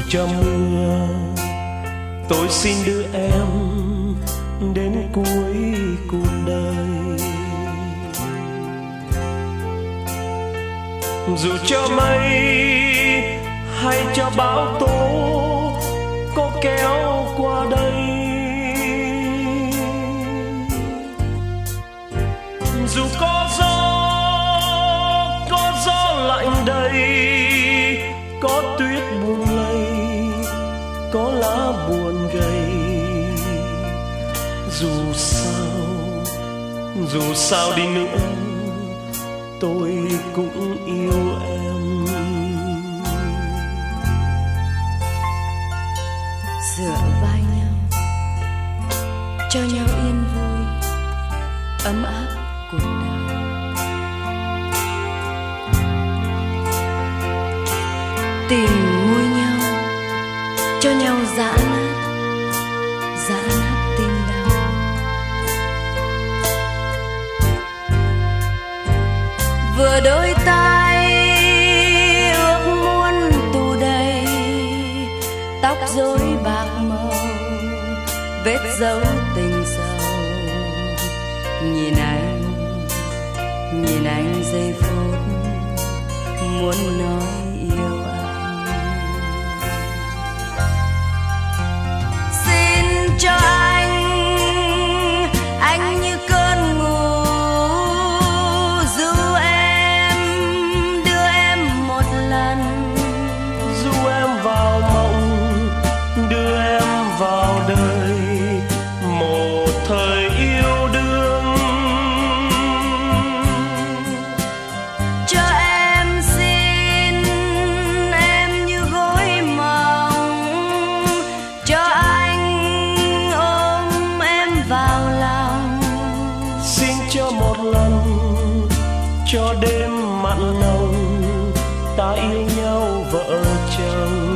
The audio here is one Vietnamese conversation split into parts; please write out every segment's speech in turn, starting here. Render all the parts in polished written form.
cho mưa, tôi xin đưa em đến cuối cuộc đời. Dù cho mây hay cho bão tố có kéo qua đây, dù có gió lạnh đầy, có tuyết buông lây, có lá buồn gầy. Dù sao đi nữa tôi cũng yêu em. Dựa vai nhau, cho nhau yên vui, ấm áp cuộc đời. Tìm môi nhau, cho nhau giã nát tim đau. Vừa đôi tay ước muốn tù đầy, tóc rối bạc màu, vết dấu tình sầu. Nhìn anh giây phút muốn nói yêu anh. Xin cho anh như cơn ngủ, du em, đưa em một lần. Du em vào mộng, đưa em vào đời, một thời yêu đương. Cho em xin em như gối mộng, cho anh ôm em vào lòng. Xin cho một lần, cho đêm mặn nồng, ta yêu nhau vợ chồng.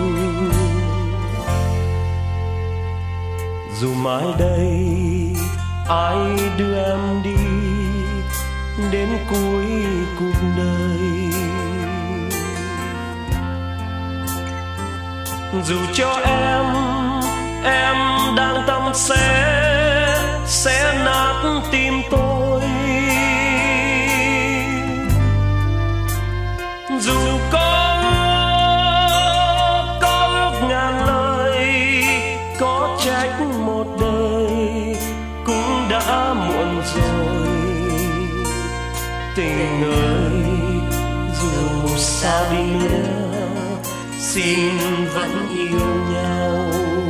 Dù mãi đây ai đưa em đi đến cuối cuộc đời, dù cho em đang tâm sẽ nát tim tôi. Dù có ước ngàn lời, có trách một đời, cũng đã muộn rồi. Tình ơi, dù sao đi nữa, xin vẫn yêu nhau.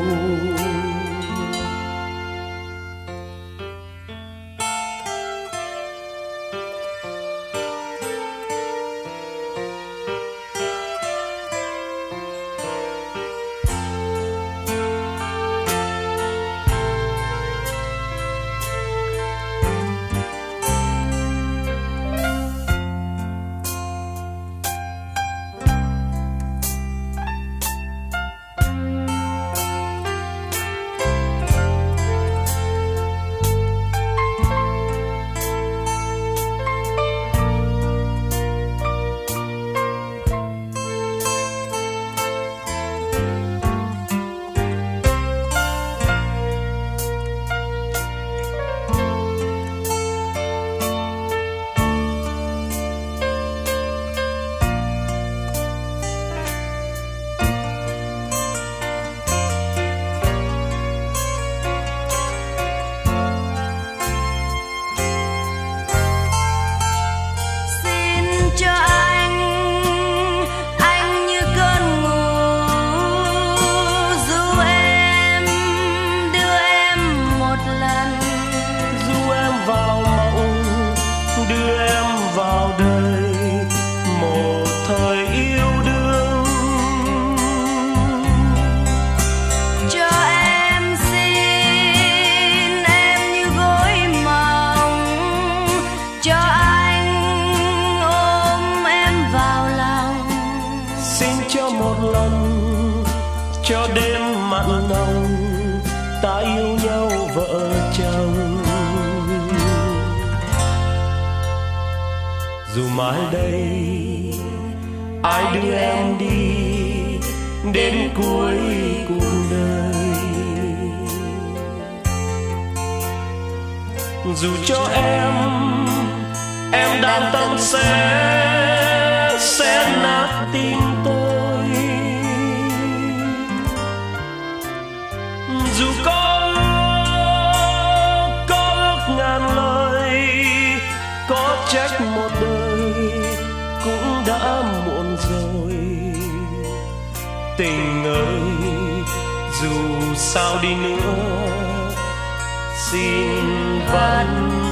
cho đêm mặn nồng ta yêu nhau vợ chồng. Dù mai đây ai đưa em đi đến cuối cuộc đời. Dù cho em đam tâm sẽ nát tim tôi. Dù có ước ngàn lời, có trách một đời cũng đã muộn rồi. Tình ơi, dù sao đi nữa xin vẫn